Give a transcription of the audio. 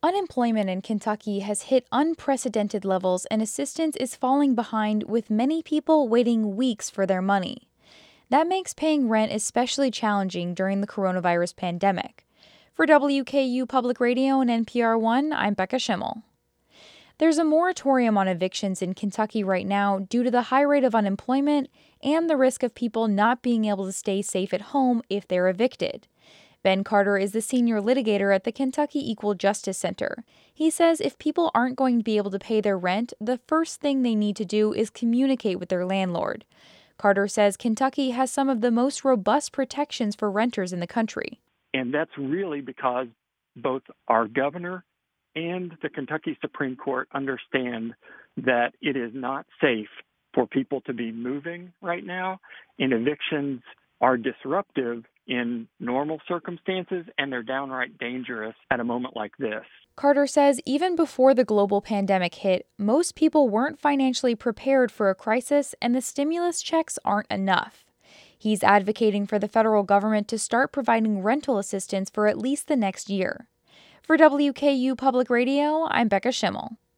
Unemployment in Kentucky has hit unprecedented levels and assistance is falling behind, with many people waiting weeks for their money. That makes paying rent especially challenging during the coronavirus pandemic. For WKU Public Radio and NPR One, I'm Becca Schimmel. There's a moratorium on evictions in Kentucky right now due to the high rate of unemployment and the risk of people not being able to stay safe at home if they're evicted. Ben Carter is the senior litigator at the Kentucky Equal Justice Center. He says if people aren't going to be able to pay their rent, the first thing they need to do is communicate with their landlord. Carter says Kentucky has some of the most robust protections for renters in the country. And that's really because both our governor and the Kentucky Supreme Court understand that it is not safe for people to be moving right now, and evictions are disruptive in normal circumstances, and they're downright dangerous at a moment like this. Carter says even before the global pandemic hit, most people weren't financially prepared for a crisis, and the stimulus checks aren't enough. He's advocating for the federal government to start providing rental assistance for at least the next year. For WKU Public Radio, I'm Becca Schimmel.